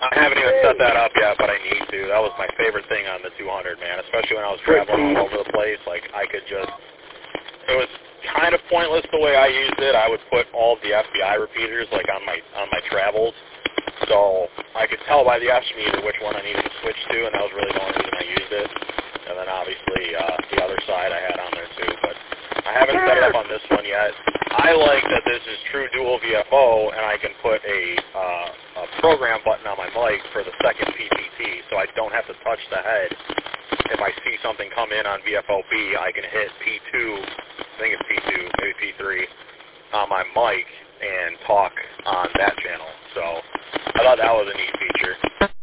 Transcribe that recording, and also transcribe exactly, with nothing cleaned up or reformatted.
I haven't even set that up yet, but I need to. That was my favorite thing on the two hundred, man, especially when I was traveling all over the place. Like, I could just, it was kind of pointless the way I used it. I would put all the F B I repeaters, like, on my on my travels. So I could tell by the F meter which one I needed to switch to, and that was really the only reason I used it. And then, obviously, uh, the other side I had on there, too. But I haven't set it up on this one yet. I like that this is true dual V F O, and I can put a, uh, a program button on my mic for the second P P T, so I don't have to touch the head. If I see something come in on V F O B, I can hit P two, I think it's P two, maybe P three, on my mic and talk on that channel. So I thought that was a neat feature.